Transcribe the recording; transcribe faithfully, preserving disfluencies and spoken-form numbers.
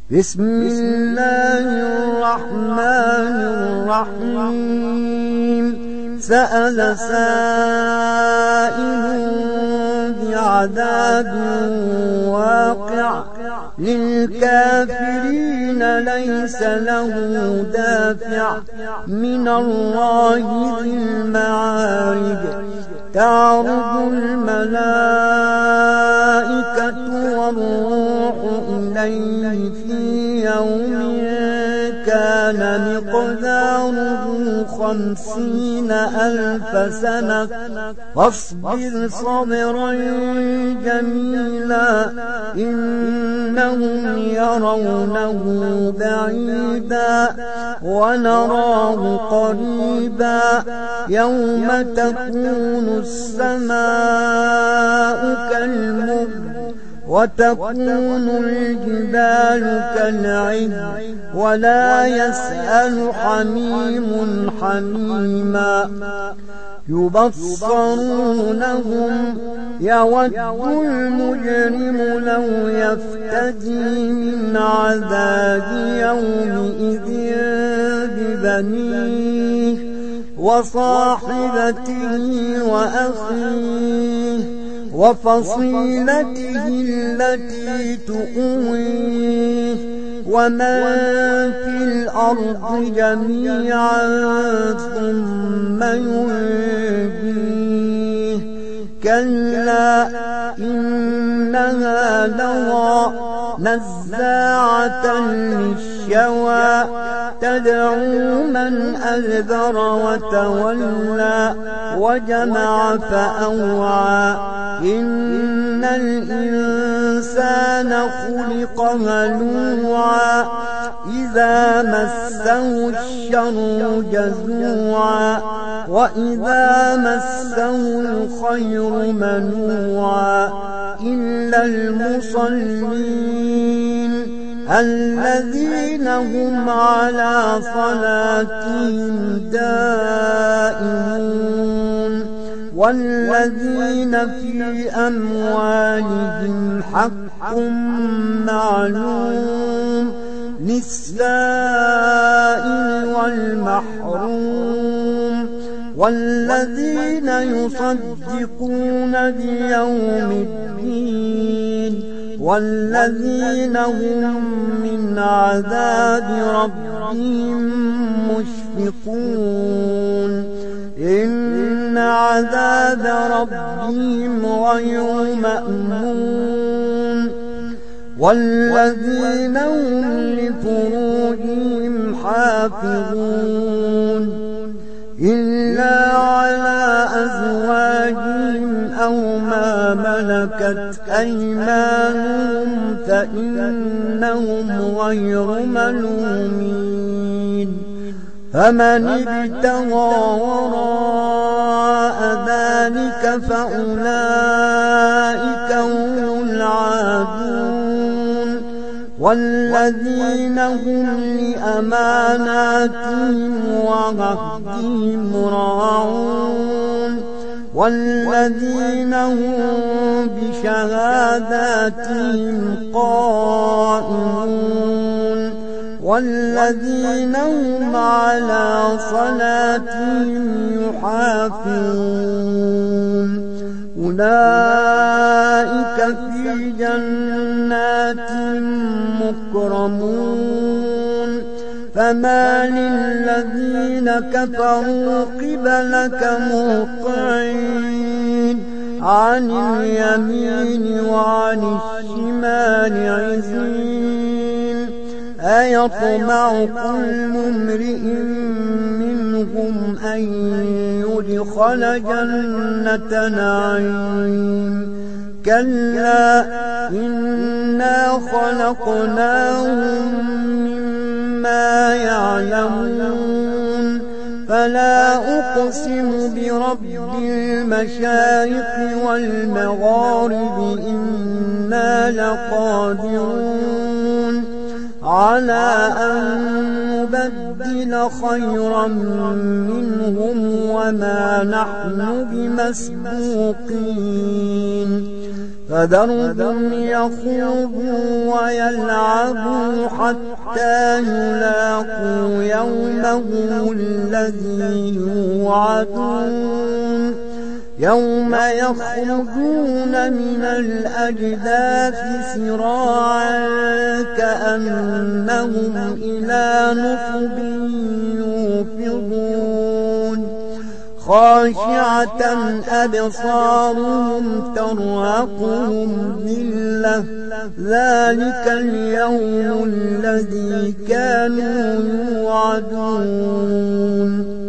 بسم الله الرحمن الرحيم سأل سائل بعذاب واقع للكافرين ليس له دافع من الله ذي المعارج تعرج الملائكة والروح إليه في يوم كان مقداره خمسين ألف سنة فاصبر صبرا جميلا إنهم يرونه بعيدا ونراه قريبا يوم تكون السماء كالمهل وتكون الجبال كالعهن ولا يسأل حميم حميما يبصرونهم يود المجرم لو يفتدي من عذاب يومئذ ببنيه وصاحبته وأخيه وفصيلته التي تؤويه ومن في الأرض جميعا ثم ينجيه كلا إنها لظى نزاعة للشوى تدعو من أدبر وتولى وجمع فأوعى إن الإنسان خلق هلوعا إذا مسه الشر جزوعا وإذا مسه الخير منوعا إلا المصلين الذين هم على صلاتهم دائمون والذين في أموالهم حق معلوم للسائل والمحروم والذين يصدقون بيوم الدين والذين هم من عذاب ربهم مشفقون إن عذاب ربهم غير مأمون والذين هم لفروجهم حافظون إلا على أزواجهم أو ما ملكت أيمانهم فإنهم غير ملومين فمن ابتغى وراء ذلك فأولئك هم العادون والذين هم لأماناتهم وعهدهم راعون والذين هم بشهاداتهم قائمون والذين هم على صلاتهم يحافظون أولئك في جنات مكرمون فما للذين كفروا قبلك مهطعين عن اليمين وعن الشمال عزين أيطمع كل امرئ منهم أن يدخل جنة نعيم كلا إنا خلقناهم مما يعلمون فلا أقسم برب المشارق والمغارب إنا لقادرون على أن نبدل خيرا منهم وما نحن بمسبوقين فذرهم يخوضوا ويلعبوا حتى يلاقوا يومهم الذي يوعدون يوم يخرجون من الأجداث سراعا كأنهم إلى نصب يوفضون خاشعة أبصارهم ترهقهم ذلة ذلك اليوم الذي كانوا يوعدون